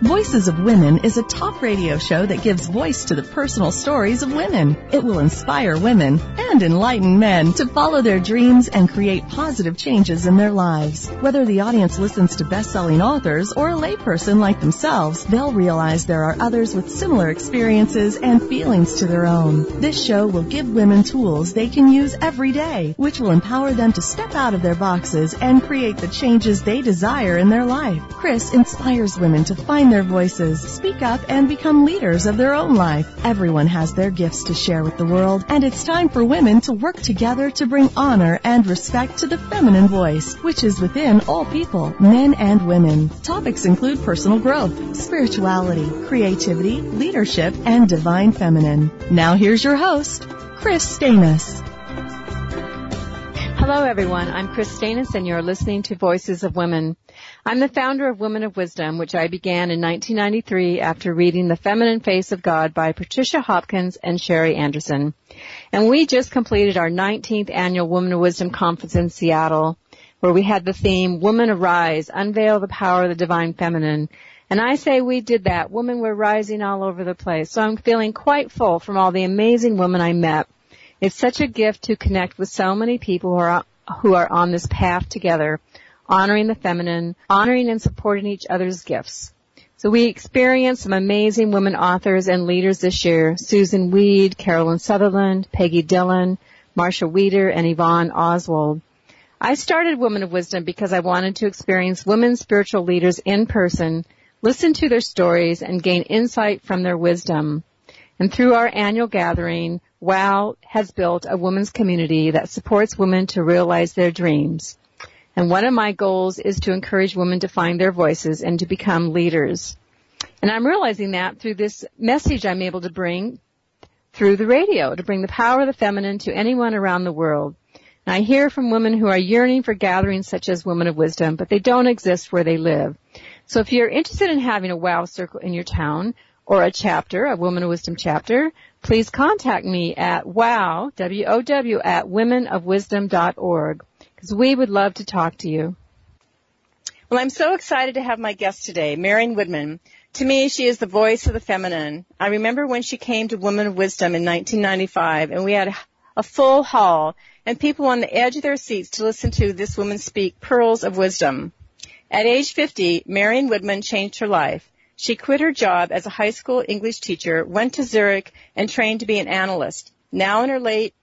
Voices of Women is a talk radio show that gives voice to the personal stories of women. It will inspire women and enlighten men to follow their dreams and create positive changes in their lives. Whether the audience listens to best-selling authors or a layperson like themselves, they'll realize there are others with similar experiences and feelings to their own. This show will give women tools they can use every day, which will empower them to step out of their boxes and create the changes they desire in their life. Chris inspires women to find their voices, speak up, and become leaders of their own life. Everyone has their gifts to share with the world, and it's time for women to work together to bring honor and respect to the feminine voice, which is within all people, men and women. Topics include personal growth, spirituality, creativity, leadership, and divine feminine. Now here's your host, Chris Stanis. Hello, everyone. I'm Chris Stanis, and you're listening to Voices of Women. I'm the founder of Women of Wisdom, which I began in 1993 after reading The Feminine Face of God by Patricia Hopkins and Sherry Anderson. And we just completed our 19th annual Women of Wisdom conference in Seattle, where we had the theme, Women Arise, Unveil the Power of the Divine Feminine. And I say we did that. Women were rising all over the place. So I'm feeling quite full from all the amazing women I met. It's such a gift to connect with so many people who are on this path together, honoring the feminine, honoring and supporting each other's gifts. So we experienced some amazing women authors and leaders this year: Susan Weed, Carolyn Sutherland, Peggy Dillon, Marsha Weeder, and Yvonne Oswald. I started Women of Wisdom because I wanted to experience women spiritual leaders in person, listen to their stories, and gain insight from their wisdom. And through our annual gathering, WOW has built a women's community that supports women to realize their dreams. And one of my goals is to encourage women to find their voices and to become leaders. And I'm realizing that through this message I'm able to bring through the radio, to bring the power of the feminine to anyone around the world. And I hear from women who are yearning for gatherings such as Women of Wisdom, but they don't exist where they live. So if you're interested in having a WOW circle in your town, or a chapter, a Women of Wisdom chapter, please contact me at WOW, W-O-W, at womenofwisdom.org, because we would love to talk to you. Well, I'm so excited to have my guest today, Marion Woodman. To me, she is the voice of the feminine. I remember when she came to Women of Wisdom in 1995, and we had a full hall, and people on the edge of their seats to listen to this woman speak pearls of wisdom. At age 50, Marion Woodman changed her life. She quit her job as a high school English teacher, went to Zurich, and trained to be an analyst. Now in her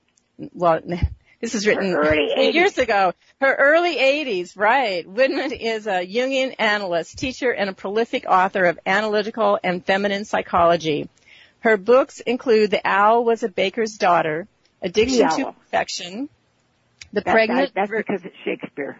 this is written years ago, her early 80s, right. Woodman is a Jungian analyst, teacher, and a prolific author of analytical and feminine psychology. Her books include The Owl Was a Baker's Daughter, Addiction to Perfection, That's because it's Shakespeare.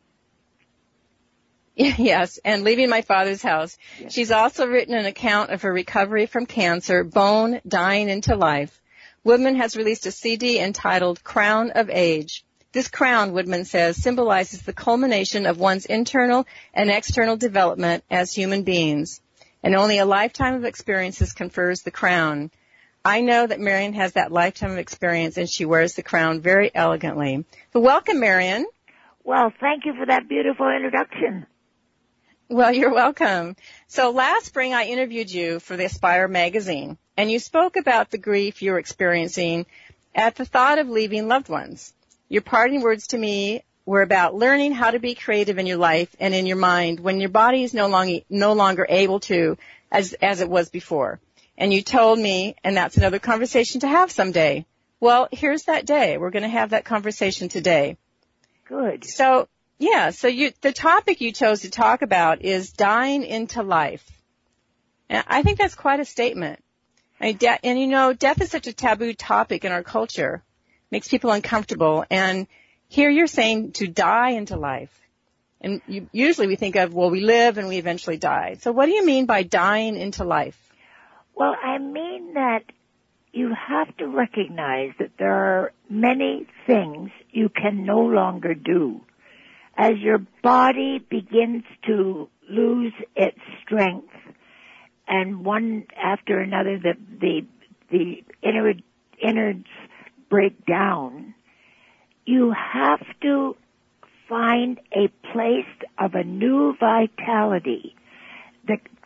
Yes, and Leaving My Father's House. Yes. She's also written an account of her recovery from cancer, Bone, Dying into Life. Woodman has released a CD entitled Crown of Age. This crown, Woodman says, symbolizes the culmination of one's internal and external development as human beings. And only a lifetime of experiences confers the crown. I know that Marion has that lifetime of experience, and she wears the crown very elegantly. So welcome, Marion. Well, thank you for that beautiful introduction. Well, you're welcome. So last spring I interviewed you for the Aspire magazine, and you spoke about the grief you were experiencing at the thought of leaving loved ones. Your parting words to me were about learning how to be creative in your life and in your mind when your body is no longer able to as it was before. And you told me, and that's another conversation to have someday. Well, here's that day. We're going to have that conversation today. Good. So the topic you chose to talk about is dying into life. And I think that's quite a statement. Death is such a taboo topic in our culture. Makes people uncomfortable. And here you're saying to die into life. And usually we think of, we live and we eventually die. So what do you mean by dying into life? Well, I mean that you have to recognize that there are many things you can no longer do. As your body begins to lose its strength, and one after another the innards break down, you have to find a place of a new vitality. The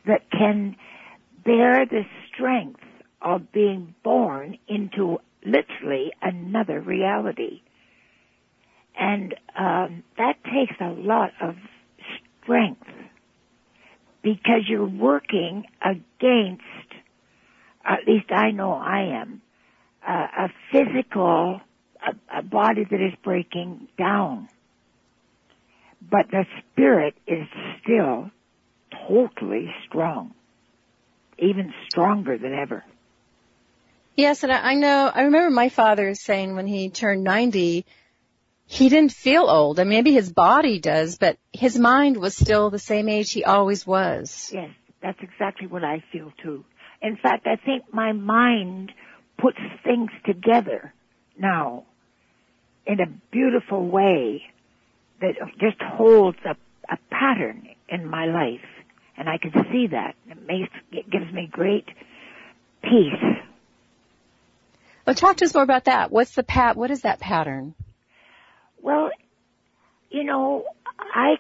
that can bear the strength of being born into literally another reality. And that takes a lot of strength because you're working against, at least I know I am, a physical, a body that is breaking down. But the spirit is still totally strong, even stronger than ever. Yes, and I remember my father saying when he turned 90, he didn't feel old. And maybe his body does, but his mind was still the same age he always was. Yes, that's exactly what I feel too. In fact, I think my mind puts things together now in a beautiful way that just holds a pattern in my life. And I can see that. It gives me great peace. Well, talk to us more about that. What is that pattern? Well, you know, I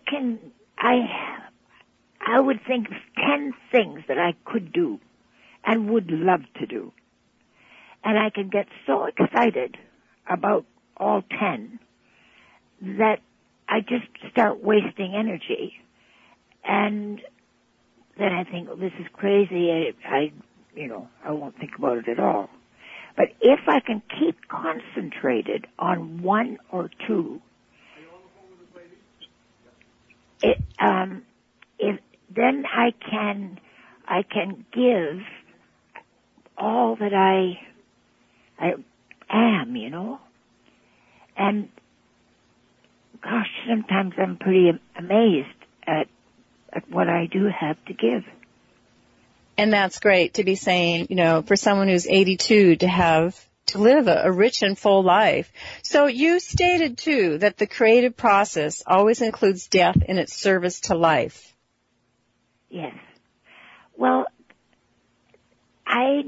would think of 10 things that I could do and would love to do. And I can get so excited about all 10 that I just start wasting energy. And then I think, well, this is crazy. I won't think about it at all. But if I can keep concentrated on one or two, then I can give all that I am, you know. And gosh, sometimes I'm pretty amazed at what I do have to give. And that's great to be saying, you know, for someone who's 82 to live a rich and full life. So you stated too that the creative process always includes death in its service to life. Yes. Well, I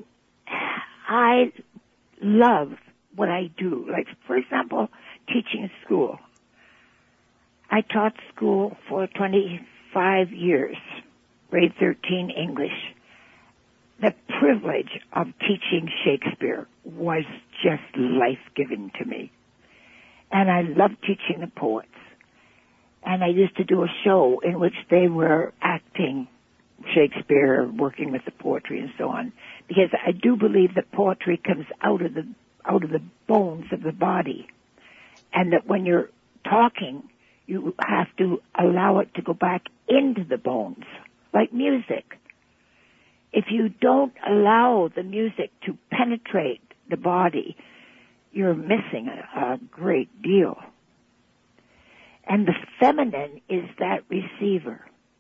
love what I do. Like, for example, teaching school. I taught school for 25 years, grade 13 English. The privilege of teaching Shakespeare was just life-giving to me. And I loved teaching the poets. And I used to do a show in which they were acting Shakespeare, working with the poetry and so on. Because I do believe that poetry comes out of the bones of the body. And that when you're talking, you have to allow it to go back into the bones, like music. If you don't allow the music to penetrate the body, you're missing a great deal. And the feminine is that receiver.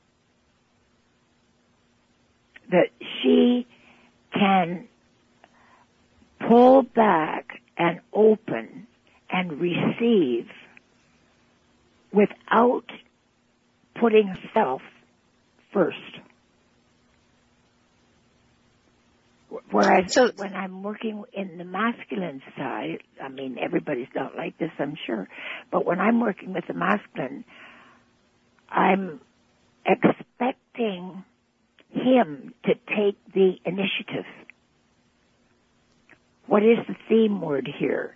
That she can pull back and open and receive without putting herself first. Whereas when I'm working in the masculine side, I mean, everybody's not like this, I'm sure, but when I'm working with the masculine, I'm expecting him to take the initiative. What is the theme word here?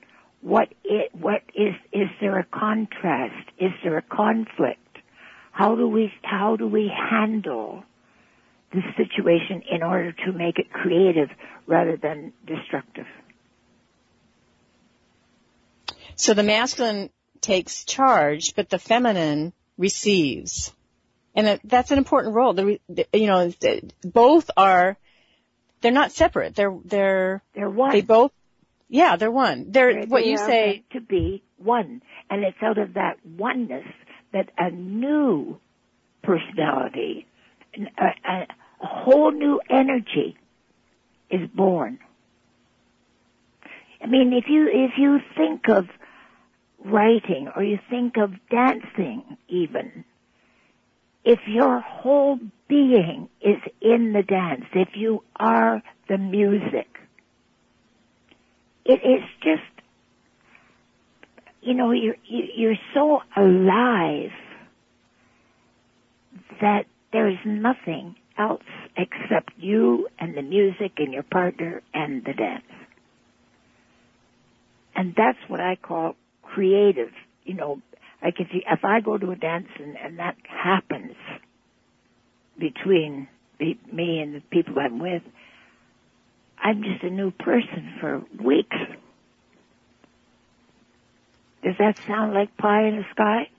Is there a contrast? Is there a conflict? How do we handle the situation in order to make it creative rather than destructive? So the masculine takes charge, but the feminine receives. And that's an important role. Both are, they're not separate. They're one. They're one. They are meant to be one. And it's out of that oneness that a new personality, a whole new energy is born. I mean, if you think of writing or you think of dancing even, if your whole being is in the dance, if you are the music, it is just, you're so alive that there's nothing else except you and the music and your partner and the dance. And that's what I call creative. You know, like if I go to a dance and that happens between me and the people I'm with, I'm just a new person for weeks. Does that sound like pie in the sky?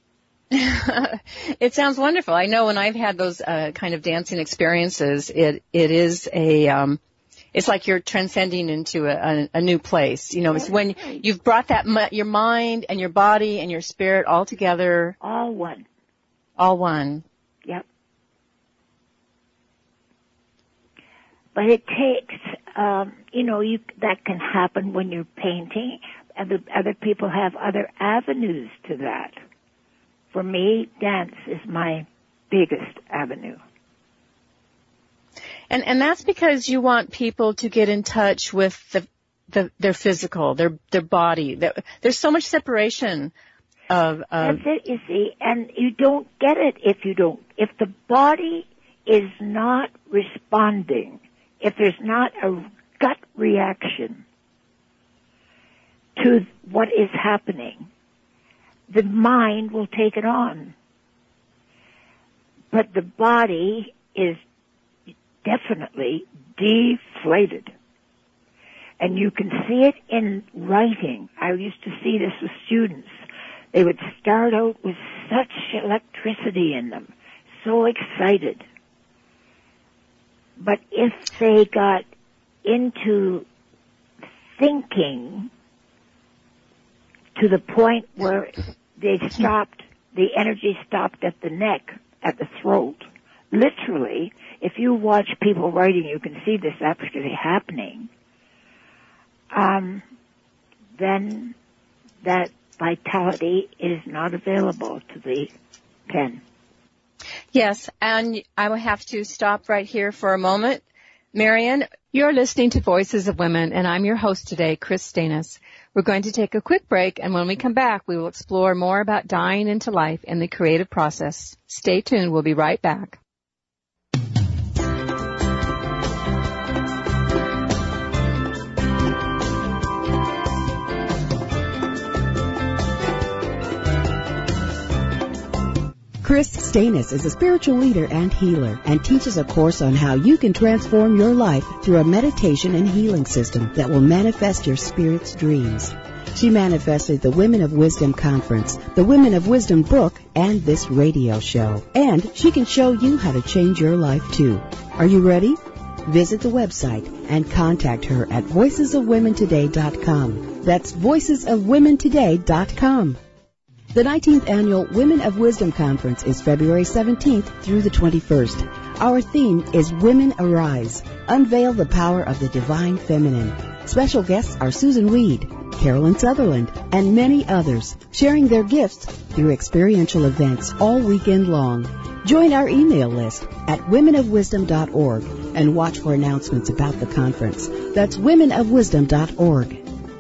It sounds wonderful. I know when I've had those kind of dancing experiences, it is it's like you're transcending into a new place. You know, it's when you've brought that your mind and your body and your spirit all together. All one. All one. Yep. But it takes, that can happen when you're painting. Other people have other avenues to that. For me, dance is my biggest avenue. And that's because you want people to get in touch with their physical, their body. There's so much separation of That's it, you see, and you don't get it if the body is not responding, if there's not a gut reaction to what is happening, the mind will take it on. But the body is definitely deflated. And you can see it in writing. I used to see this with students. They would start out with such electricity in them, so excited. But if they got into thinking to the point where they stopped, the energy stopped at the neck, at the throat. Literally, if you watch people writing, you can see this actually happening. Then that vitality is not available to the pen. Yes, and I will have to stop right here for a moment. Marion, you're listening to Voices of Women, and I'm your host today, Chris Stanis. We're going to take a quick break, and when we come back, we will explore more about dying into life and the creative process. Stay tuned. We'll be right back. Chris Stanis is a spiritual leader and healer and teaches a course on how you can transform your life through a meditation and healing system that will manifest your spirit's dreams. She manifested the Women of Wisdom Conference, the Women of Wisdom book, and this radio show. And she can show you how to change your life too. Are you ready? Visit the website and contact her at voicesofwomentoday.com. That's voicesofwomentoday.com. The 19th Annual Women of Wisdom Conference is February 17th through the 21st. Our theme is Women Arise, Unveil the Power of the Divine Feminine. Special guests are Susan Weed, Carolyn Sutherland, and many others, sharing their gifts through experiential events all weekend long. Join our email list at womenofwisdom.org and watch for announcements about the conference. That's womenofwisdom.org.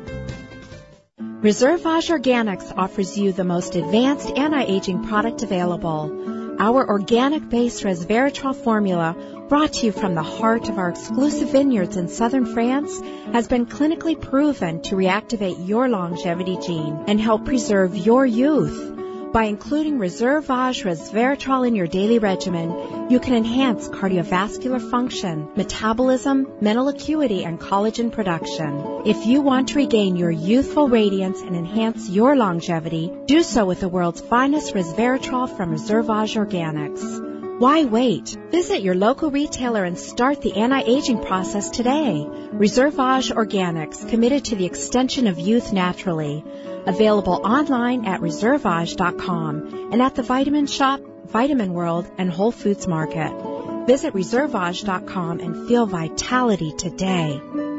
Reservage Organics offers you the most advanced anti-aging product available. Our organic-based resveratrol formula, brought to you from the heart of our exclusive vineyards in southern France, has been clinically proven to reactivate your longevity gene and help preserve your youth. By including Reservage resveratrol in your daily regimen, you can enhance cardiovascular function, metabolism, mental acuity, and collagen production. If you want to regain your youthful radiance and enhance your longevity, do so with the world's finest resveratrol from Reservage Organics. Why wait? Visit your local retailer and start the anti-aging process today. Reservage Organics, committed to the extension of youth naturally. Available online at reservage.com and at the Vitamin Shop, Vitamin World, and Whole Foods Market. Visit reservage.com and feel vitality today.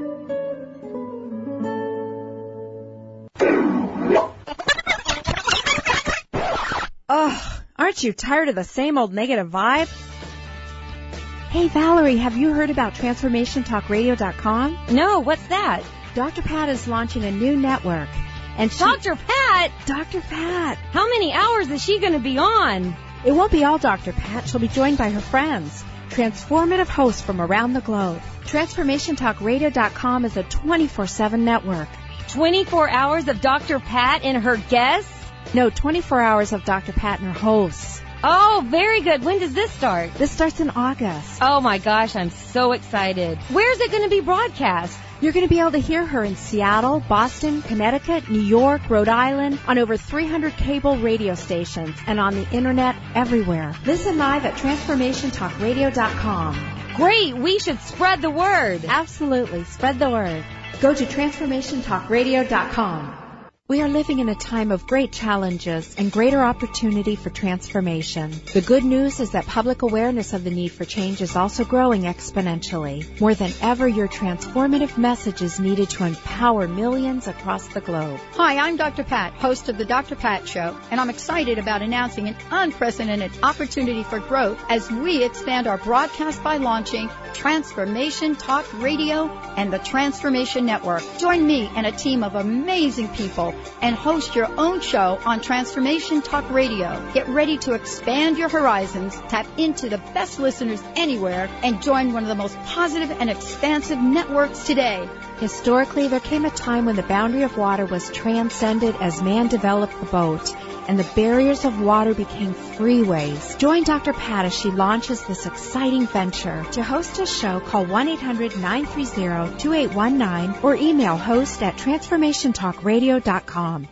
Ugh, aren't you tired of the same old negative vibe? Hey Valerie, have you heard about TransformationTalkRadio.com? No, what's that? Dr. Pat is launching a new network. And Dr. Pat? Dr. Pat. How many hours is she going to be on? It won't be all Dr. Pat. She'll be joined by her friends. transformative hosts from around the globe. TransformationTalkRadio.com is a 24/7 network. 24 hours of Dr. Pat and her guests? No, 24 hours of Dr. Pat and her hosts. Oh, very good. When does this start? This starts in August. Oh my gosh, I'm so excited. Where's it going to be broadcast? You're going to be able to hear her in Seattle, Boston, Connecticut, New York, Rhode Island, on over 300 cable radio stations, and on the internet everywhere. Listen live at TransformationTalkRadio.com. Great, we should spread the word. Absolutely, spread the word. Go to TransformationTalkRadio.com. We are living in a time of great challenges and greater opportunity for transformation. The good news is that public awareness of the need for change is also growing exponentially. More than ever, your transformative message is needed to empower millions across the globe. Hi, I'm Dr. Pat, host of the Dr. Pat Show, and I'm excited about announcing an unprecedented opportunity for growth as we expand our broadcast by launching Transformation Talk Radio and the Transformation Network. Join me and a team of amazing people and host your own show on Transformation Talk Radio. Get ready to expand your horizons, tap into the best listeners anywhere, and join one of the most positive and expansive networks today. Historically, there came a time when the boundary of water was transcended as man developed the boat, and the barriers of water became freeways. Join Dr. Pat as she launches this exciting venture. To host a show, call 1-800-930-2819 or email host@transformationtalkradio.com.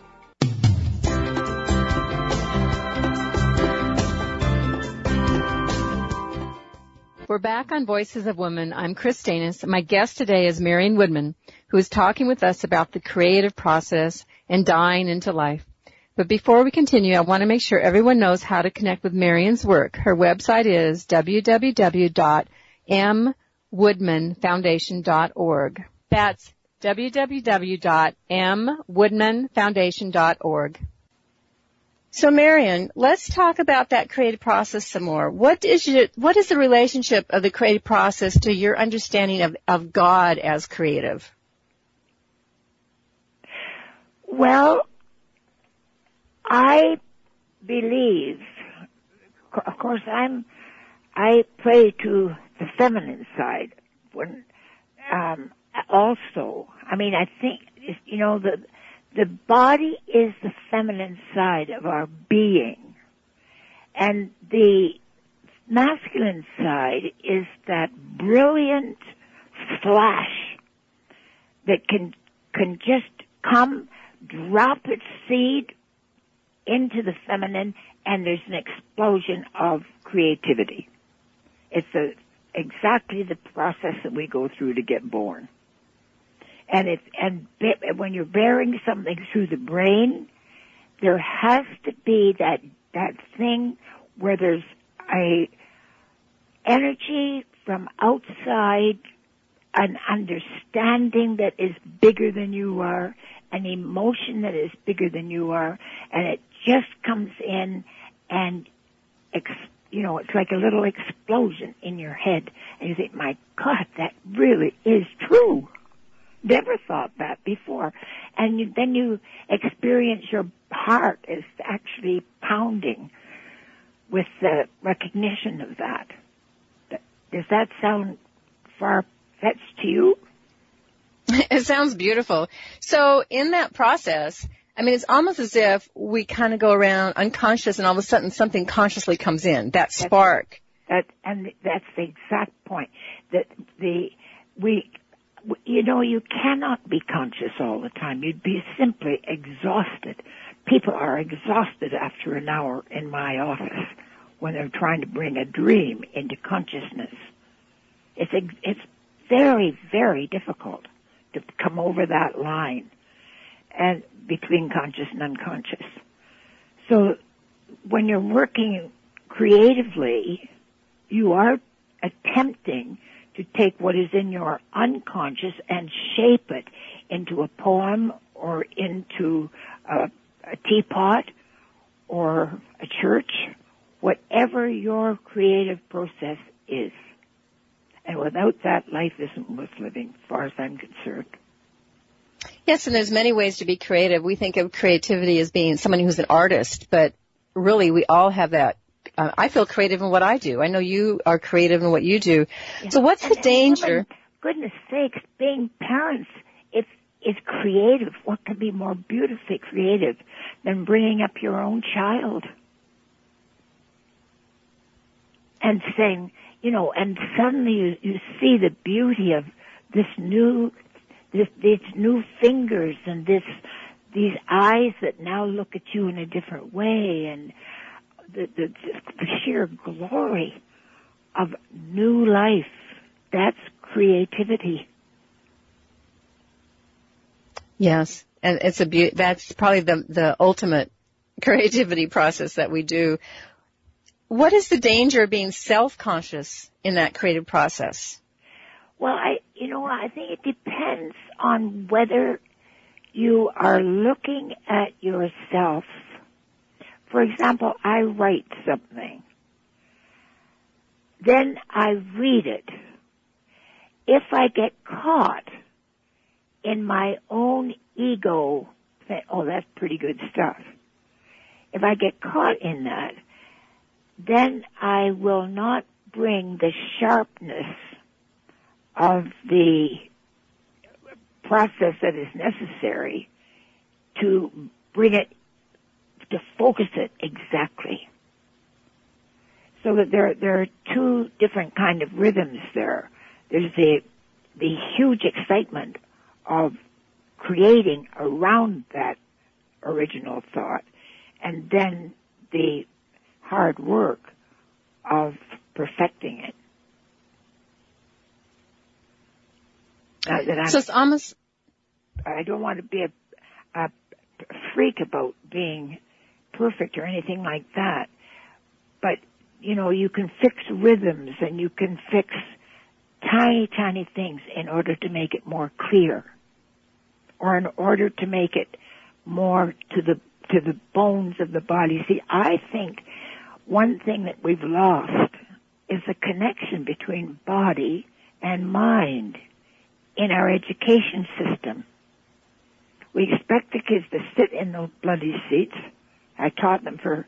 We're back on Voices of Women. I'm Chris Stanis. My guest today is Marion Woodman, who is talking with us about the creative process and dying into life. But before we continue, I want to make sure everyone knows how to connect with Marion's work. Her website is www.mwoodmanfoundation.org. That's www.mwoodmanfoundation.org. So Marion, let's talk about that creative process some more. What is the relationship of the creative process to your understanding of God as creative? Well, I believe, of course, I pray to the feminine side when, also. I mean, I think, the body is the feminine side of our being, and the masculine side is that brilliant flash that can just come, drop its seed into the feminine, and there's an explosion of creativity. It's exactly the process that we go through to get born. And when you're bearing something through the brain, there has to be that thing where there's a energy from outside, an understanding that is bigger than you are, an emotion that is bigger than you are, and it just comes in and, it's like a little explosion in your head. And you think, my God, that really is true. Never thought that before. And then you experience your heart is actually pounding with the recognition of that. Does that sound far-fetched to you? It sounds beautiful. So in that process, I mean, it's almost as if we kind of go around unconscious and all of a sudden something consciously comes in, that spark. And that's the exact point. You cannot be conscious all the time. You'd be simply exhausted. People are exhausted after an hour in my office when they're trying to bring a dream into consciousness. It's very, very difficult to come over that line and between conscious and unconscious. So when you're working creatively, you are attempting to take what is in your unconscious and shape it into a poem or into a teapot or a church, whatever your creative process is. And without that, life isn't worth living, as far as I'm concerned. Yes, and there's many ways to be creative. We think of creativity as being someone who's an artist, but really we all have that I feel creative in what I do. I know you are creative in what you do. Yeah. So what's the danger? Goodness sakes, being parents, is creative. What could be more beautifully creative than bringing up your own child? And saying, and suddenly you see the beauty of these new fingers and these eyes that now look at you in a different way, and the sheer glory of new life. That's creativity. Yes, and that's probably the ultimate creativity process that we do. What is the danger of being self-conscious in that creative process? Well, I think it depends on whether you are looking at yourself. For example, I write something. Then I read it. If I get caught in my own ego, say, oh, that's pretty good stuff. If I get caught in that, then I will not bring the sharpness of the process that is necessary to bring it, to focus it exactly. So that there are two different kind of rhythms there. There's the huge excitement of creating around that original thought, and then the hard work of perfecting it. So it's almost... I don't want to be a freak about being perfect or anything like that, but you can fix rhythms and you can fix tiny, tiny things in order to make it more clear, or in order to make it more to the bones of the body. See, I think one thing that we've lost is the connection between body and mind in our education system. We expect the kids to sit in those bloody seats. I taught them for,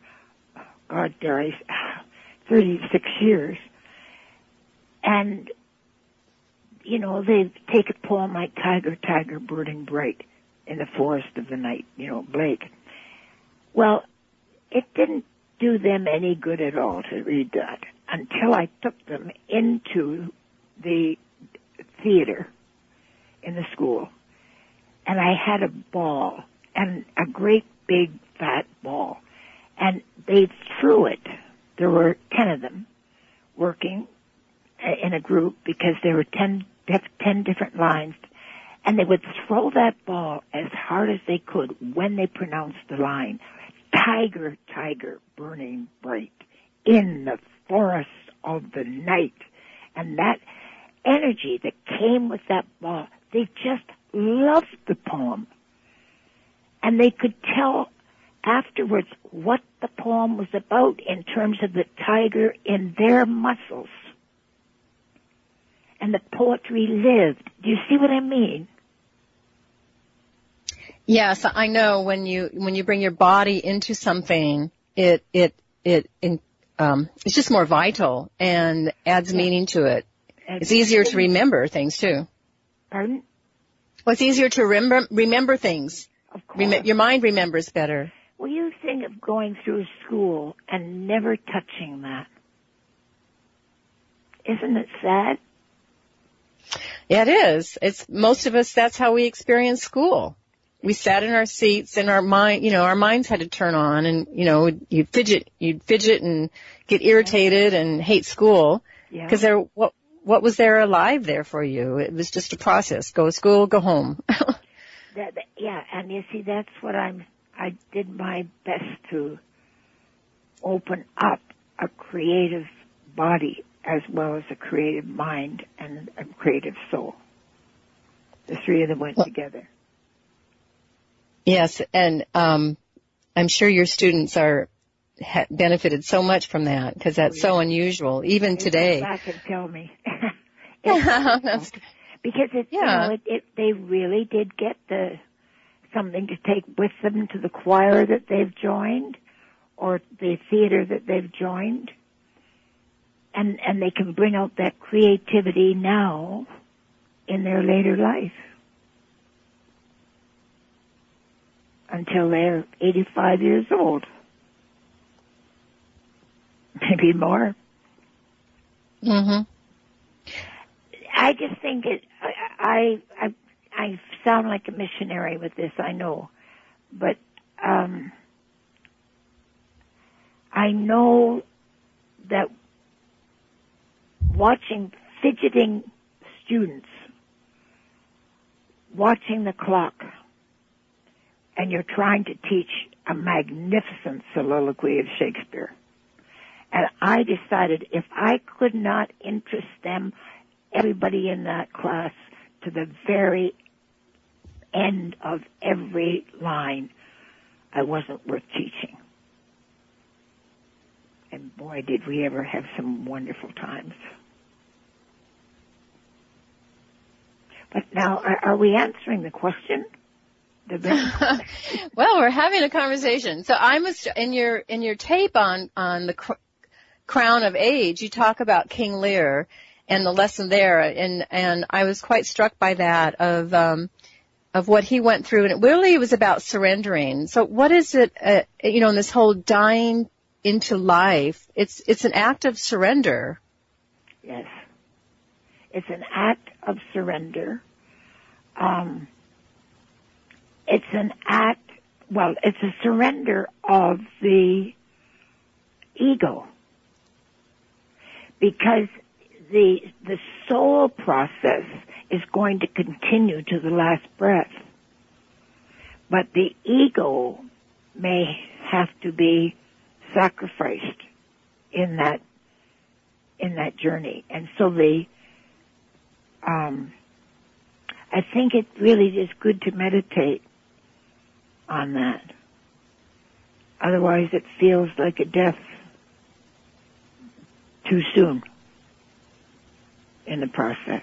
36 years. And, they take a poem like Tiger, Tiger, Burning Bright in the Forest of the Night, Blake. Well, it didn't do them any good at all to read that until I took them into the theater in the school. And I had a ball, and a great big fat ball. And they threw it. There were 10 of them working in a group because there were 10 different lines. And they would throw that ball as hard as they could when they pronounced the line, Tiger, Tiger, burning bright in the forest of the night. And that energy that came with that ball, they just loved the poem. And they could tell afterwards what the poem was about in terms of the tiger in their muscles. And the poetry lived. Do you see what I mean? Yes, I know when you bring your body into something, it's just more vital and adds meaning to it. It's easier to remember things too. Pardon? Well, it's easier to remember things. Of course. Your mind remembers better. Well, you think of going through school and never touching that. Isn't it sad? Yeah, it is. It's most of us. That's how we experience school. We sat in our seats, and our minds had to turn on, and you'd fidget and get irritated and hate school because what was there alive there for you? It was just a process. Go to school, go home. And you see, that's what I did my best to open up a creative body as well as a creative mind and a creative soul. The three of them went together. Yes, and I'm sure your students benefited so much from that because that's so unusual, even today. Come back and tell me. Because they really did get something to take with them to the choir that they've joined, or the theater that they've joined, and they can bring out that creativity now in their later life until they're 85 years old, maybe more. Mm-hmm. I just think I sound like a missionary with this, I know, but I know that watching fidgeting students, watching the clock, and you're trying to teach a magnificent soliloquy of Shakespeare. And I decided if I could not interest them, everybody in that class, to the very end of every line, I wasn't worth teaching. And boy, did we ever have some wonderful times. But now, are we answering the question? Well, we're having a conversation. So in your tape on the Crown of Age, you talk about King Lear and the lesson there, and I was quite struck by that of what he went through, and it really was about surrendering. So what is it, in this whole dying into life? It's an act of surrender. Yes. It's an act of surrender. It's a surrender of the ego. Because the soul process is going to continue to the last breath. But the ego may have to be sacrificed in that journey. And so I think it really is good to meditate on that. Otherwise it feels like a death too soon in the process.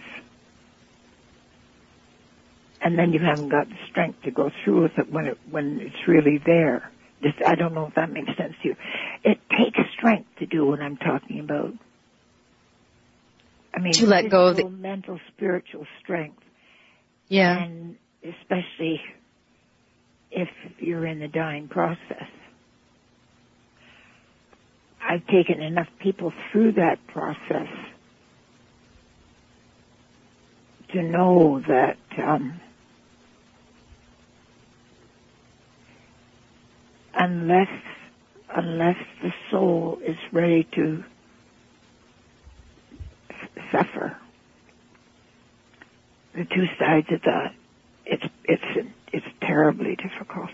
And then you haven't got the strength to go through with it when it's really there. I don't know if that makes sense to you. It takes strength to do what I'm talking about. I mean, to let go of the mental, spiritual strength. Yeah. And especially if you're in the dying process. I've taken enough people through that process to know that unless the soul is ready to suffer, the two sides of that, it's terribly difficult.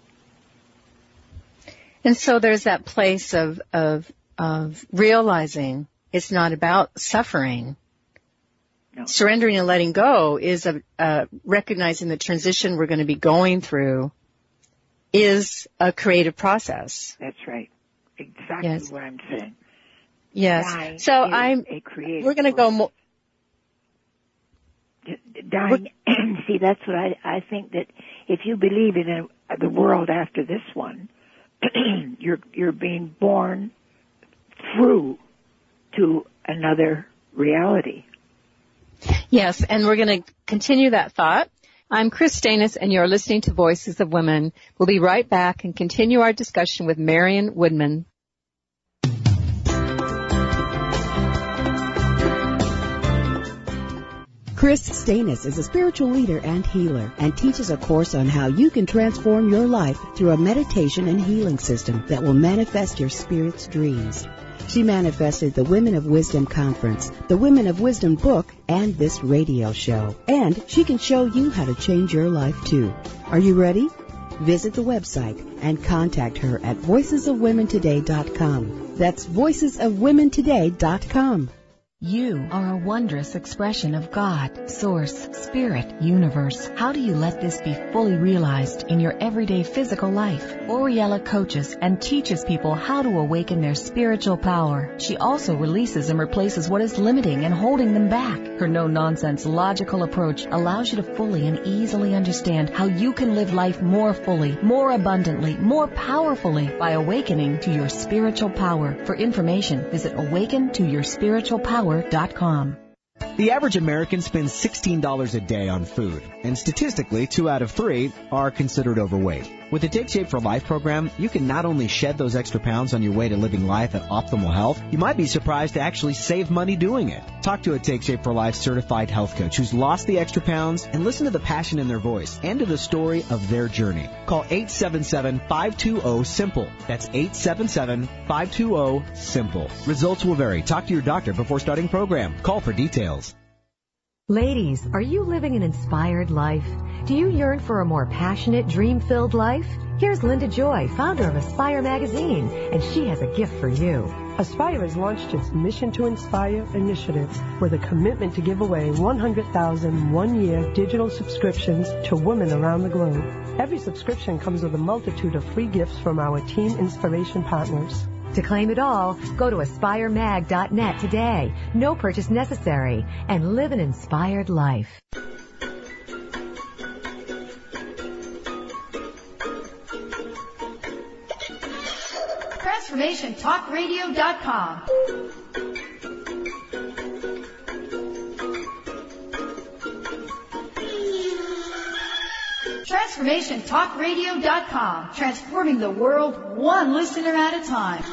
And so there's that place of realizing it's not about suffering. No. Surrendering and letting go is recognizing the transition we're going to be going through is a creative process. That's right. Exactly yes. what I'm saying. Yes. Dying so we're going to go more. Dying, see, that's what I think, that if you believe in the world after this one, you're being born through to another reality. Yes, and we're going to continue that thought. I'm Chris Stanis, and you're listening to Voices of Women. We'll be right back and continue our discussion with Marion Woodman. Chris Stanis is a spiritual leader and healer and teaches a course on how you can transform your life through a meditation and healing system that will manifest your spirit's dreams. She manifested the Women of Wisdom Conference, the Women of Wisdom book, and this radio show. And she can show you how to change your life too. Are you ready? Visit the website and contact her at voicesofwomentoday.com. That's voicesofwomentoday.com. You are a wondrous expression of God, Source, Spirit, Universe. How do you let this be fully realized in your everyday physical life? Oriella coaches and teaches people how to awaken their spiritual power. She also releases and replaces what is limiting and holding them back. Her no-nonsense, logical approach allows you to fully and easily understand how you can live life more fully, more abundantly, more powerfully by awakening to your spiritual power. For information, visit awakentoyourspiritualpower.com. The average American spends $16 a day on food, and statistically, 2 out of 3 are considered overweight. With the Take Shape for Life program, you can not only shed those extra pounds on your way to living life at optimal health, you might be surprised to actually save money doing it. Talk to a Take Shape for Life certified health coach who's lost the extra pounds, and listen to the passion in their voice and to the story of their journey. Call 877-520-SIMPLE. That's 877-520-SIMPLE. Results will vary. Talk to your doctor before starting program. Call for details. Ladies, are you living an inspired life? Do you yearn for a more passionate, dream-filled life? Here's Linda Joy, founder of Aspire Magazine, and she has a gift for you. Aspire has launched its Mission to Inspire initiative with a commitment to give away 100,000 one-year digital subscriptions to women around the globe. Every subscription comes with a multitude of free gifts from our Team Inspiration partners. To claim it all, go to aspiremag.net today. No purchase necessary. And live an inspired life. TransformationTalkRadio.com. TransformationTalkRadio.com. Transforming the world one listener at a time.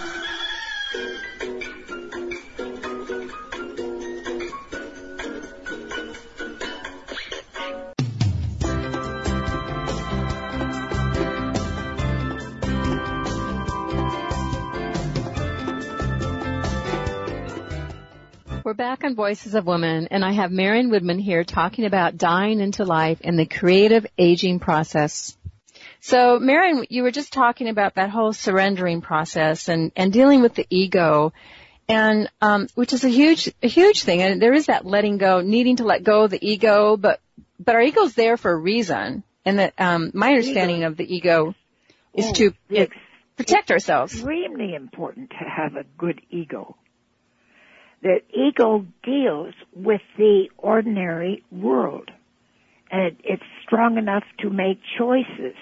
We're back on Voices of Women, and I have Marion Woodman here talking about dying into life and the creative aging process. So, Marion, you were just talking about that whole surrendering process and dealing with the ego, and which is a huge thing. And there is that letting go, needing to let go of the ego, but our ego's there for a reason. And that my understanding of the ego is to protect ourselves. It's extremely important to have a good ego. The ego deals with the ordinary world, and it's strong enough to make choices.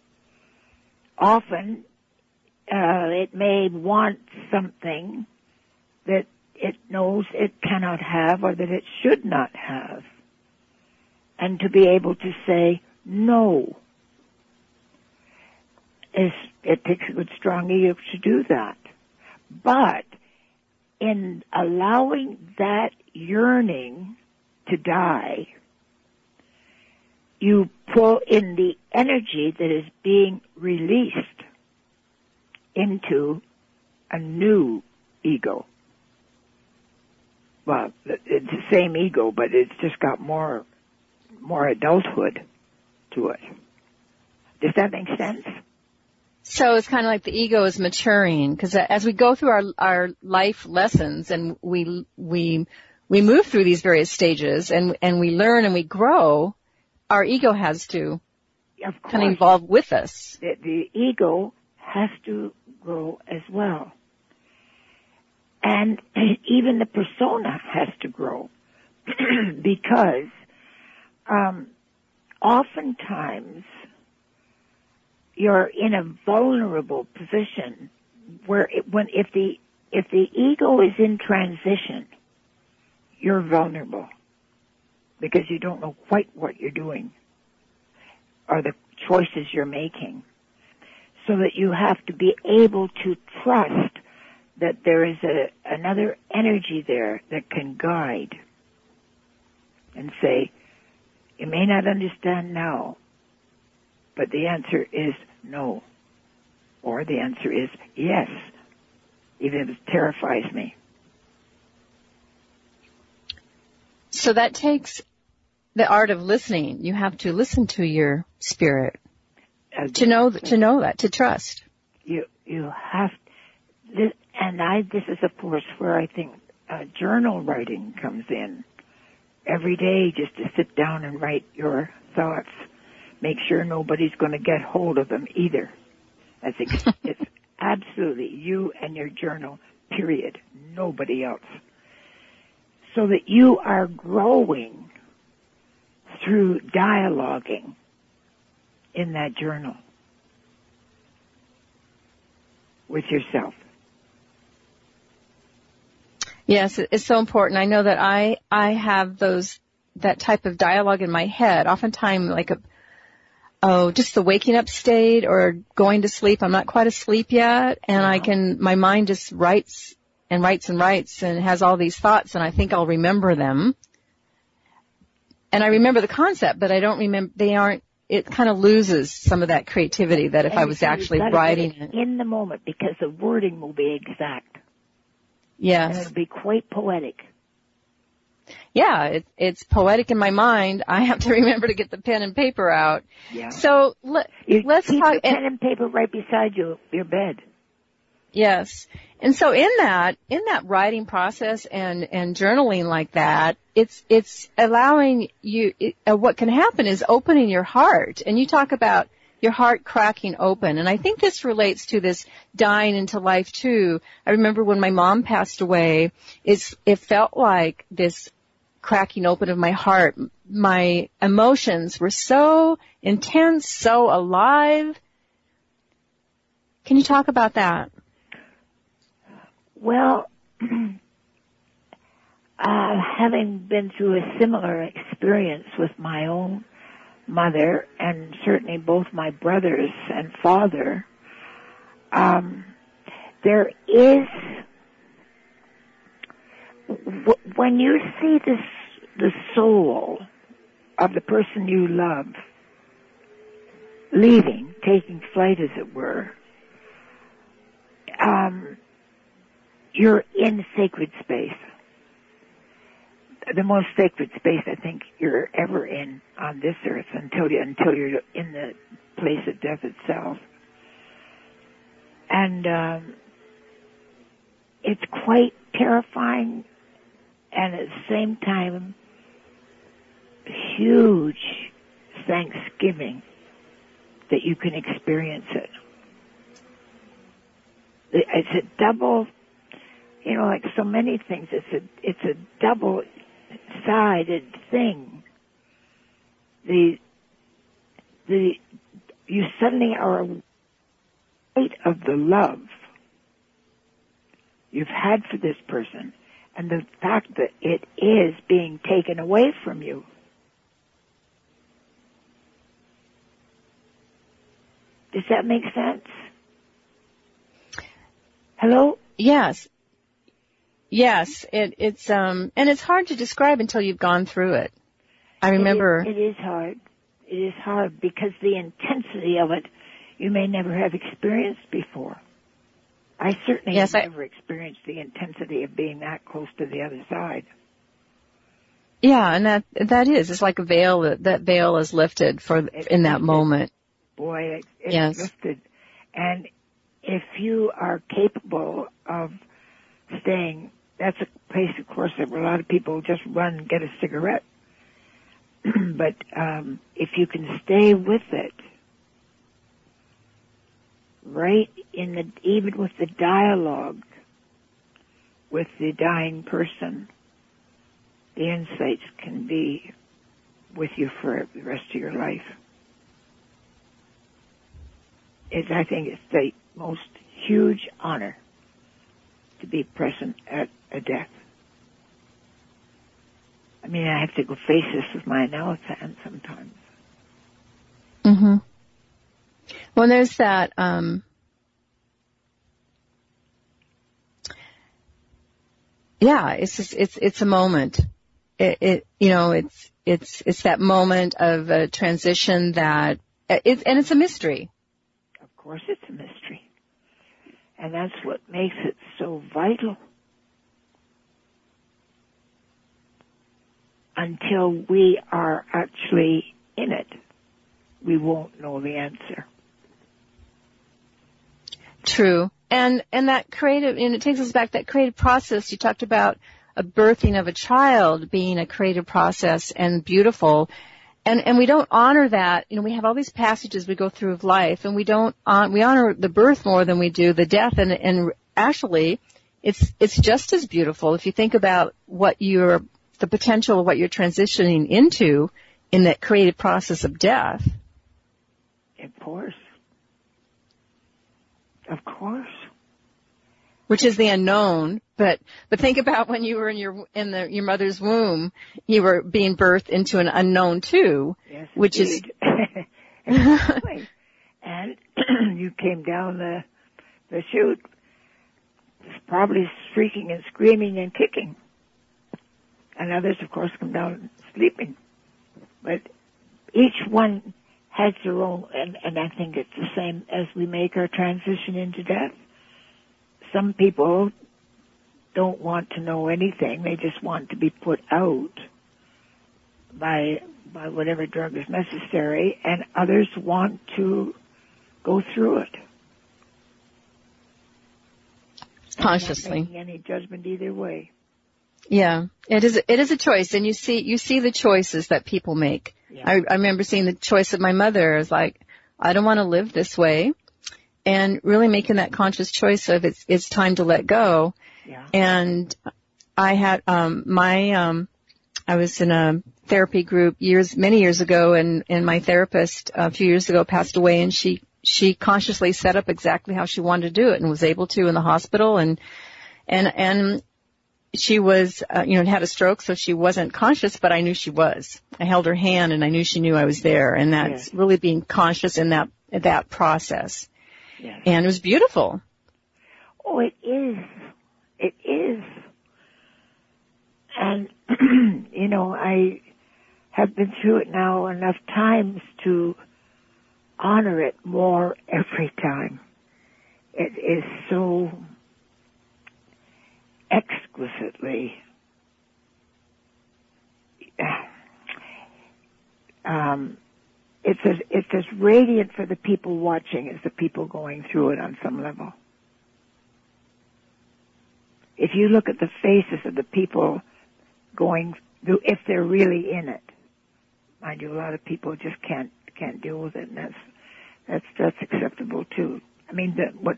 Often, it may want something that it knows it cannot have or that it should not have, and to be able to say no. It takes a good, strong ego to do that. But in allowing that yearning to die, you pull in the energy that is being released into a new ego. Well, it's the same ego, but it's just got more adulthood to it. Does that make sense? So it's kind of like the ego is maturing, because as we go through our life lessons and we move through these various stages and we learn and we grow, our ego has to kind of evolve with us. The ego has to grow as well. And even the persona has to grow because oftentimes you're in a vulnerable position where if the ego is in transition, you're vulnerable because you don't know quite what you're doing or the choices you're making. So that you have to be able to trust that there is another energy there that can guide and say, you may not understand now, but the answer is no. Or the answer is yes, even if it terrifies me. So that takes the art of listening. You have to listen to your spirit to know that, to trust. You have this, and this is of course where I think journal writing comes in. Every day just to sit down and write your thoughts. Make sure nobody's going to get hold of them either. It's absolutely you and your journal, period. Nobody else. So that you are growing through dialoguing in that journal with yourself. Yes, it's so important. I know that I have that type of dialogue in my head, oftentimes like just the waking up state or going to sleep. I'm not quite asleep yet, and my mind just writes and writes and writes and has all these thoughts, and I think I'll remember them. And I remember the concept, but I don't remember, it kind of loses some of that creativity that if I was actually writing it. In the moment, because the wording will be exact. Yes. And it'll be quite poetic. Yeah, it's poetic in my mind. I have to remember to get the pen and paper out. Yeah. So let's keep talk. Your pen and paper right beside your bed. Yes. And so in that writing process and journaling like that, it's allowing you, what can happen is opening your heart. And you talk about your heart cracking open. And I think this relates to this dying into life too. I remember when my mom passed away, it felt like this cracking open of my heart. My emotions were so intense, so alive. Can you talk about that? Well, having been through a similar experience with my own mother and certainly both my brothers and father, there is, when you see the soul of the person you love leaving, taking flight as it were, you're in sacred space. The most sacred space I think you're ever in on this earth until you're in the place of death itself. And it's quite terrifying and at the same time huge thanksgiving that you can experience it. It's a double, like so many things, it's a double-sided thing. You suddenly are weight of the love you've had for this person and the fact that it is being taken away from you. Does that make sense? Hello? Yes. Yes, it's and it's hard to describe until you've gone through it. I remember. It is hard. It is hard because the intensity of it you may never have experienced before. I certainly have never experienced the intensity of being that close to the other side. Yeah, and that is, it's like a veil, that veil is lifted in that moment. Boy, it's lifted. And if you are capable of staying, that's a place, of course, that a lot of people just run and get a cigarette. But if you can stay with it, right even with the dialogue with the dying person, the insights can be with you for the rest of your life. I think it's the most huge honor to be present at a death. I mean, I have to go face this with my analysis sometimes. Mm-hmm. Well, there's that, it's a moment. It's that moment of a transition and it's a mystery. Of course it's a mystery. And that's what makes it so vital. Until we are actually in it, we won't know the answer. True. And that creative, and it takes us back, that creative process you talked about, birthing of a child being a creative process and beautiful. And we don't honor that. You know, we have all these passages we go through of life, and we honor the birth more than we do the death. And actually, it's just as beautiful if you think about the potential of what you're transitioning into in that creative process of death. Of course. Of course. Which is the unknown, but think about when you were in your mother's womb, you were being birthed into an unknown too, yes, which indeed. Is exactly. And you came down the chute, probably shrieking and screaming and kicking, and others, of course, come down sleeping. But each one has their own, and I think it's the same as we make our transition into death. Some people don't want to know anything. They just want to be put out by whatever drug is necessary, and others want to go through it. Consciously. Not making any judgment either way. Yeah, it is a choice, and you see the choices that people make. Yeah. I remember seeing the choice of my mother as like, I don't want to live this way. And really making that conscious choice of it's time to let go. Yeah. And I had, I was in a therapy group many years ago, and my therapist a few years ago passed away, and she consciously set up exactly how she wanted to do it and was able to in the hospital, and she was, had a stroke, so she wasn't conscious, but I knew she was. I held her hand and I knew she knew I was there, and that's really being conscious in that process. Yes. And it was beautiful. Oh, it is. It is. And, I have been through it now enough times to honor it more every time. It is so exquisitely it's as radiant for the people watching as the people going through it on some level. If you look at the faces of the people going through, if they're really in it, mind you, a lot of people just can't deal with it, and that's acceptable too. I mean,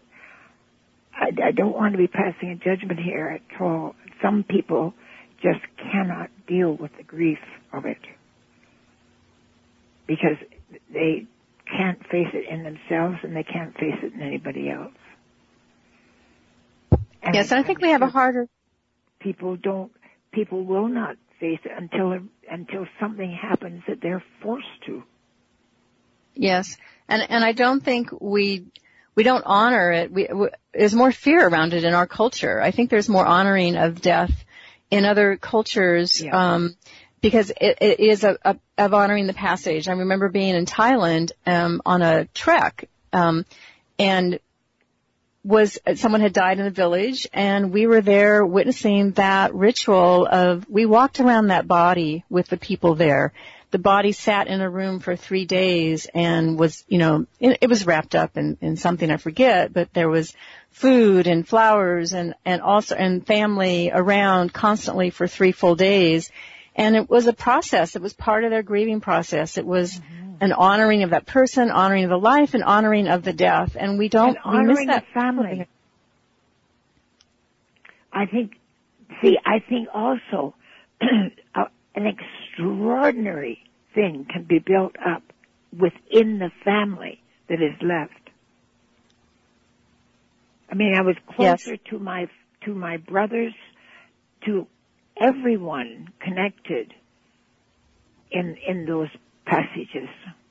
I don't want to be passing a judgment here at all. Some people just cannot deal with the grief of it because they can't face it in themselves and they can't face it in anybody else. And yes, I think we have a harder... People will not face it until something happens that they're forced to. Yes, and I don't think we don't honor it. There's more fear around it in our culture. I think there's more honoring of death in other cultures, because it is of honoring the passage. I remember being in Thailand on a trek, and someone had died in the village, and we were there witnessing that ritual we walked around that body with the people there. The body sat in a room for 3 days and was, it was wrapped up in something I forget, but there was food and flowers and family around constantly for 3 full days. And it was a process. It was part of their grieving process. It was an honoring of that person, honoring of the life, and honoring of the death. And we miss that. The family. I think also an extraordinary thing can be built up within the family that is left. I mean, I was closer to my brothers, to everyone connected in those passages.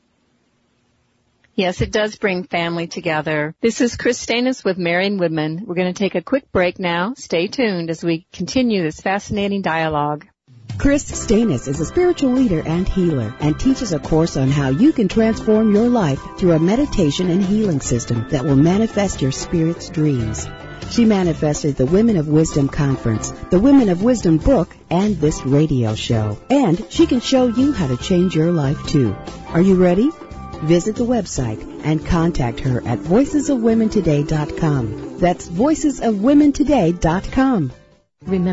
Yes, it does bring family together. This is Chris Stanis with Marion Woodman. We're going to take a quick break now. Stay tuned as we continue this fascinating dialogue. Chris Stanis is a spiritual leader and healer and teaches a course on how you can transform your life through a meditation and healing system that will manifest your spirit's dreams. She manifested the Women of Wisdom Conference, the Women of Wisdom book, and this radio show. And she can show you how to change your life too. Are you ready? Visit the website and contact her at voicesofwomentoday.com. That's voicesofwomentoday.com. Remember,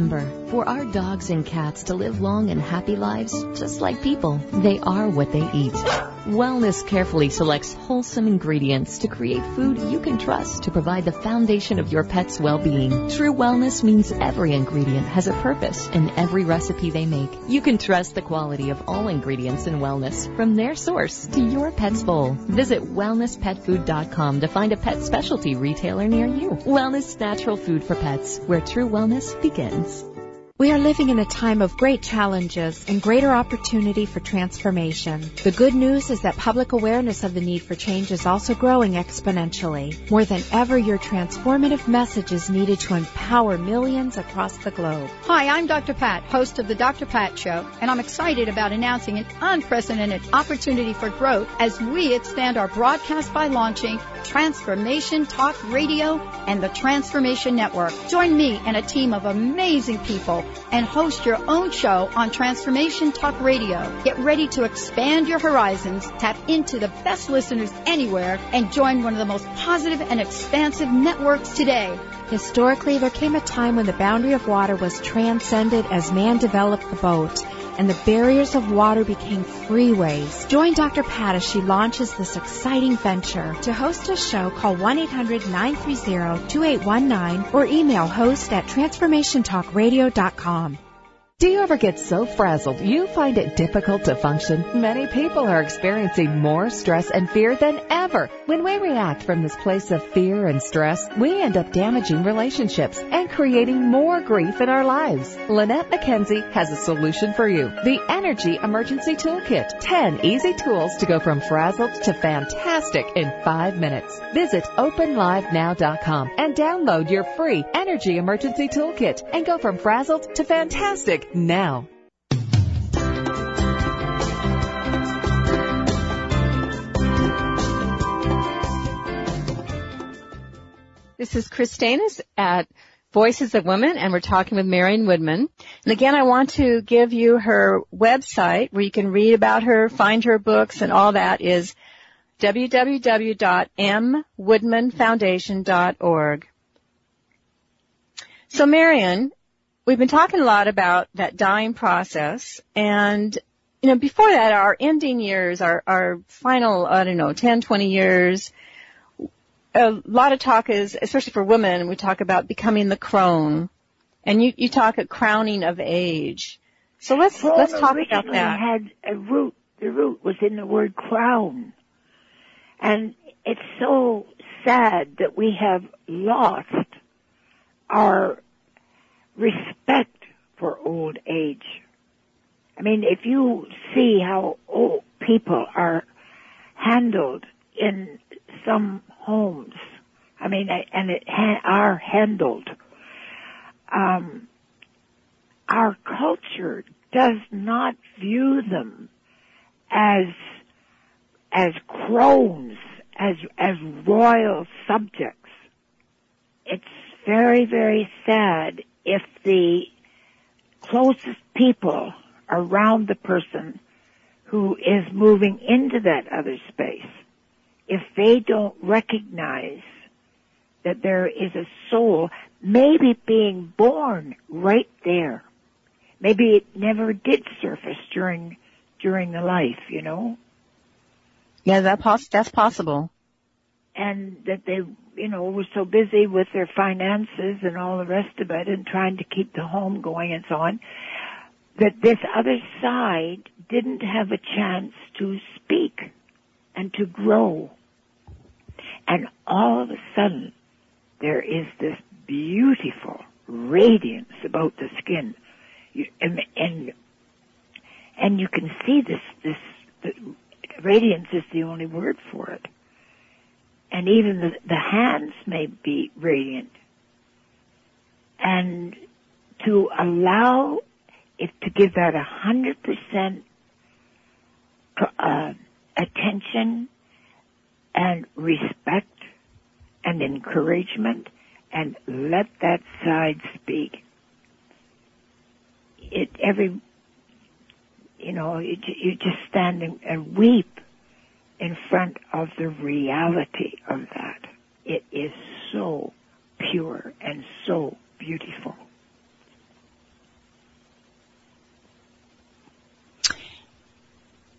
For our dogs and cats to live long and happy lives, just like people, they are what they eat. Wellness carefully selects wholesome ingredients to create food you can trust to provide the foundation of your pet's well-being. True Wellness means every ingredient has a purpose in every recipe they make. You can trust the quality of all ingredients in Wellness, from their source to your pet's bowl. Visit wellnesspetfood.com to find a pet specialty retailer near you. Wellness Natural Food for Pets, where true wellness begins. We are living in a time of great challenges and greater opportunity for transformation. The good news is that public awareness of the need for change is also growing exponentially. More than ever, your transformative message is needed to empower millions across the globe. Hi, I'm Dr. Pat, host of the Dr. Pat Show, and I'm excited about announcing an unprecedented opportunity for growth as we expand our broadcast by launching Transformation Talk Radio and the Transformation Network. Join me and a team of amazing people and host your own show on Transformation Talk Radio. Get ready to expand your horizons, tap into the best listeners anywhere, and join one of the most positive and expansive networks today. Historically, there came a time when the boundary of water was transcended as man developed the boat, and the barriers of water became freeways. Join Dr. Pat as she launches this exciting venture. To host a show, call 1-800-930-2819 or email host@transformationtalkradio.com. Do you ever get so frazzled you find it difficult to function? Many people are experiencing more stress and fear than ever. When we react from this place of fear and stress, we end up damaging relationships and creating more grief in our lives. Lynette McKenzie has a solution for you. The Energy Emergency Toolkit. 10 easy tools to go from frazzled to fantastic in 5 minutes. Visit openlivenow.com and download your free Energy Emergency Toolkit and go from frazzled to fantastic now. This is Christanis at Voices of Women, and we're talking with Marion Woodman. And again, I want to give you her website where you can read about her, find her books, and all that is www.mwoodmanfoundation.org. So Marion, we've been talking a lot about that dying process, and, before that, our ending years, our final, 10, 20 years, a lot of talk is, especially for women, we talk about becoming the crone, and you talk a crowning of age. So let's talk about that. Had a root. The root was in the word crown. And it's so sad that we have lost our respect for old age. I mean, if you see how old people are handled in some homes, are handled, our culture does not view them as crones, as royal subjects. It's very, very sad if the closest people around the person who is moving into that other space, if they don't recognize that there is a soul maybe being born right there. Maybe it never did surface during the life, Yeah, that's possible. And that they, were so busy with their finances and all the rest of it and trying to keep the home going and so on, that this other side didn't have a chance to speak and to grow. And all of a sudden, there is this beautiful radiance about the skin. And you can see this radiance is the only word for it. And even the hands may be radiant. And to allow it to give that 100% attention and respect and encouragement, and let that side speak. You just stand and weep in front of the reality of that. It is so pure and so beautiful.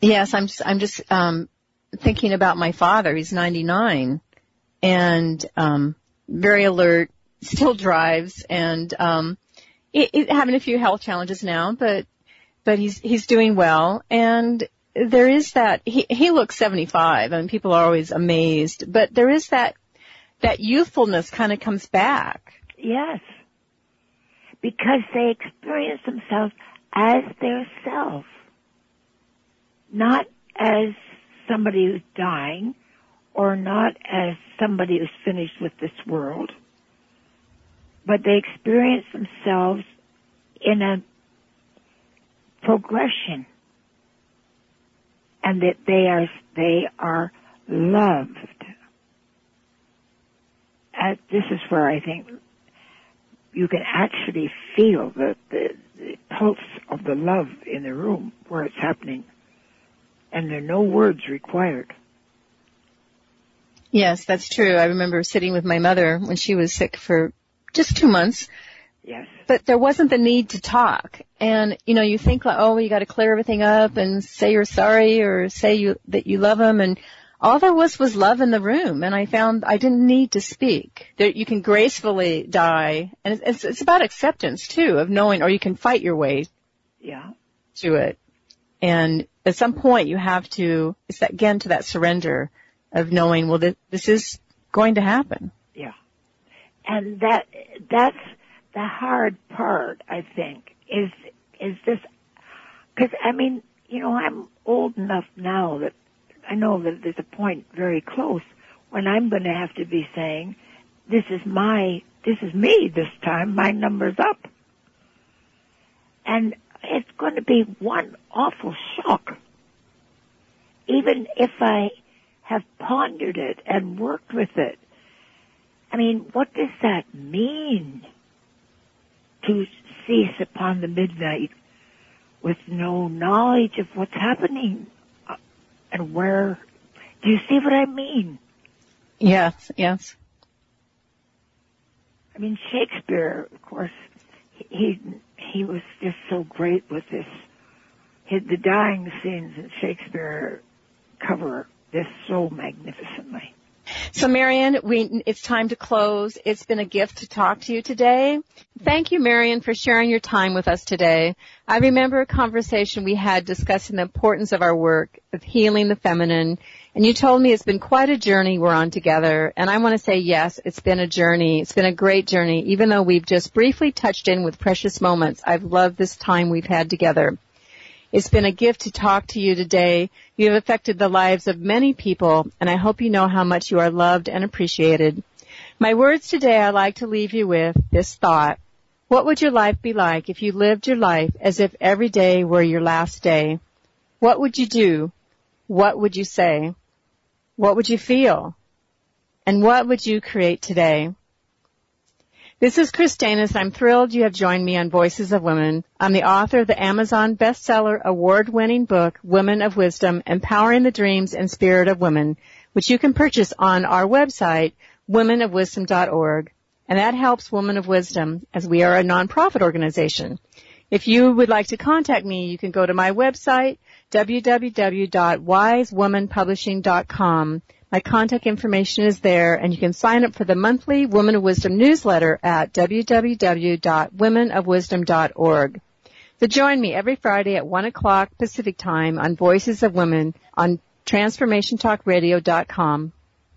Yes, I'm just thinking about my father. He's 99 and very alert, still drives, and having a few health challenges now, but he's doing well. And there is that he looks 75, and people are always amazed, but there is that youthfulness kind of comes back. Yes. Because they experience themselves as their self, not as somebody who's dying or not as somebody who's finished with this world, but they experience themselves in a progression, and that they are loved. This is where I think you can actually feel the pulse of the love in the room where it's happening, and there are no words required. Yes, that's true. I remember sitting with my mother when she was sick for just 2 months. Yes. But there wasn't the need to talk. And, you think like, oh, you got to clear everything up and say you're sorry or say that you love them. And all there was love in the room. And I found I didn't need to speak. You can gracefully die. And it's about acceptance, too, of knowing, or you can fight your way to it. And at some point you have to, again, to that surrender of knowing, well, this is going to happen. Yeah. And that's the hard part, I think, is this, because, I'm old enough now that I know that there's a point very close when I'm going to have to be saying, this is me this time, my number's up. And it's going to be one awful shock. Even if I have pondered it and worked with it. What does that mean? To cease upon the midnight with no knowledge of what's happening and where. Do you see what I mean? Yes. Shakespeare, of course, he was just so great with this. The dying scenes in Shakespeare cover this so magnificently. So, Marian, it's time to close. It's been a gift to talk to you today. Thank you, Marian, for sharing your time with us today. I remember a conversation we had discussing the importance of our work of healing the feminine, and you told me it's been quite a journey we're on together, and I want to say yes, it's been a journey. It's been a great journey. Even though we've just briefly touched in with precious moments, I've loved this time we've had together. It's been a gift to talk to you today. You have affected the lives of many people, and I hope you know how much you are loved and appreciated. My words today, I'd like to leave you with this thought. What would your life be like if you lived your life as if every day were your last day? What would you do? What would you say? What would you feel? And what would you create today? This is Chris Danis. I'm thrilled you have joined me on Voices of Women. I'm the author of the Amazon bestseller award-winning book, Women of Wisdom, Empowering the Dreams and Spirit of Women, which you can purchase on our website, womenofwisdom.org. And that helps Women of Wisdom, as we are a nonprofit organization. If you would like to contact me, you can go to my website, www.wisewomanpublishing.com. My contact information is there, and you can sign up for the monthly Women of Wisdom newsletter at www.womenofwisdom.org. So join me every Friday at 1 o'clock Pacific Time on Voices of Women on TransformationTalkRadio.com.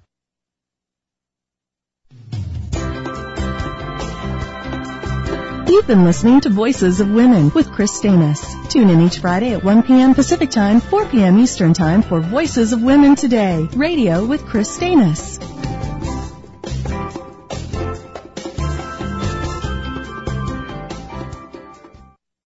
You've been listening to Voices of Women with Chris Stanis. Tune in each Friday at 1 p.m. Pacific Time, 4 p.m. Eastern Time for Voices of Women Today, radio with Chris Stanis.